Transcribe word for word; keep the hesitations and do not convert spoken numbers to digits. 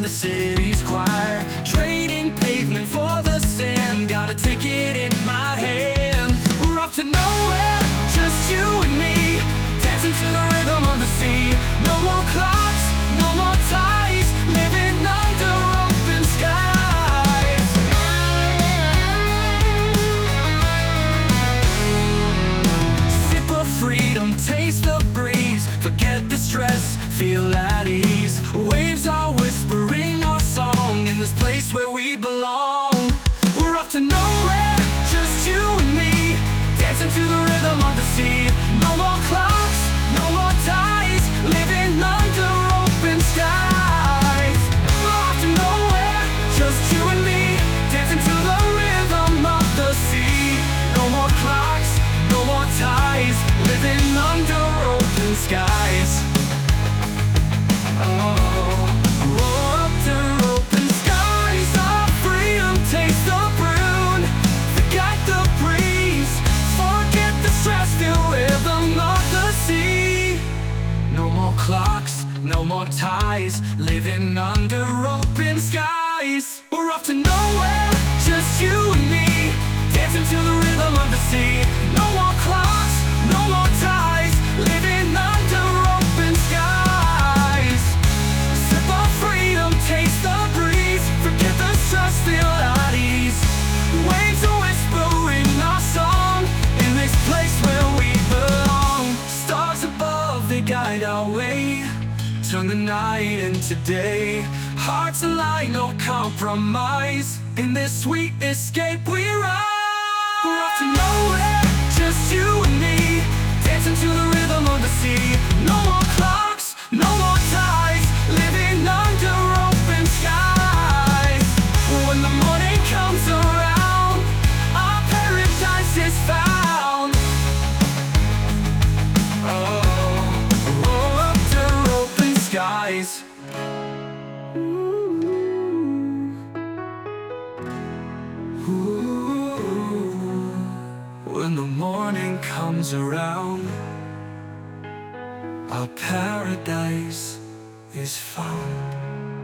city's choir, trading pavement for the sand. Got a ticket in my hand. We're off to nowhere, just you and me, dancing to the rhythm of the sea. No more clocks, no more ties, living under open skies. Sip of freedom, taste the breeze, forget the stress, feel at ease. Waves are whispering our song in this place where we belong. We're off to nowhere, just you and me, dancing to the rhythm of the sea. No more clocks, no more ties, living under open skies. We're off to nowhere, just you and me, dancing to the rhythm of the sea. No more clocks, no more ties, living under open skies. Oh, under open skies, our freedom takes the broom. Forget the breeze, forget the stress, the rhythm of the sea. No more clocks, no more ties, living under open skies. We're off to nowhere, just you and me, dancing to the rhythm of the sea. No more clocks, no more ties, living under open skies. Sip of freedom, taste the breeze, forget the stress, feel at ease. Waves are whispering our song in this place where we belong. Stars above, they guide our way, turn the night into day. Hearts align, no compromise, in this sweet escape we rise. We're off to nowhere, just you and me, dancing to the rhythm of the sea. No more clocks, no more ties, living under open skies. When the morning comes around, our paradise is found. Oh, oh, under open skies. Ooh, when the morning comes around, our paradise is found.